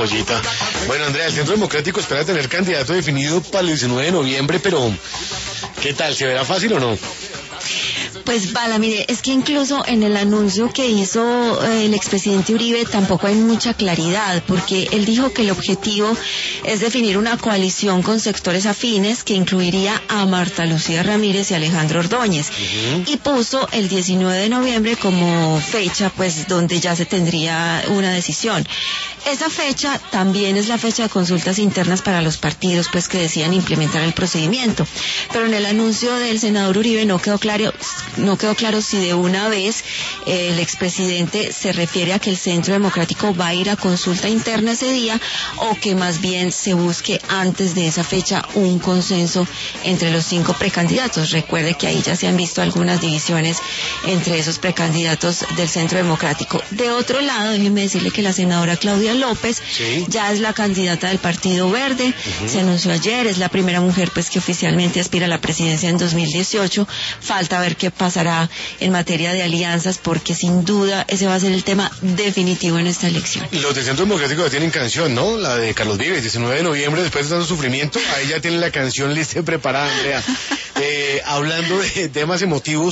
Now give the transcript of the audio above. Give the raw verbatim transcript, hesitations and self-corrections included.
Pollita. Bueno, Andrea, el Centro Democrático espera tener candidato definido para el diecinueve de noviembre, pero ¿qué tal? ¿Se verá fácil o no? Pues Bala, mire, es que incluso en el anuncio que hizo eh, el expresidente Uribe tampoco hay mucha claridad, porque él dijo que el objetivo es definir una coalición con sectores afines que incluiría a Marta Lucía Ramírez y Alejandro Ordóñez, uh-huh. y puso el diecinueve de noviembre como fecha, pues, donde ya se tendría una decisión. Esa fecha también es la fecha de consultas internas para los partidos, pues, que decían implementar el procedimiento, pero en el anuncio del senador Uribe no quedó claro no quedó claro si de una vez eh, el expresidente se refiere a que el Centro Democrático va a ir a consulta interna ese día o que más bien se busque antes de esa fecha un consenso entre los cinco precandidatos. Recuerde que ahí ya se han visto algunas divisiones entre esos precandidatos del Centro Democrático. De otro lado, déjeme decirle que la senadora Claudia López, ¿sí?, ya es la candidata del Partido Verde, uh-huh. se anunció ayer, es la primera mujer pues que oficialmente aspira a la presidencia en dos mil dieciocho. Falta ver qué pasará en materia de alianzas, porque sin duda ese va a ser el tema definitivo en esta elección. Los del Centro Democrático ya tienen canción, ¿no? La de Carlos Vives, diecinueve de noviembre, después de tanto sufrimiento, ahí ya tienen la canción lista y preparada, Andrea. Eh, hablando de temas emotivos,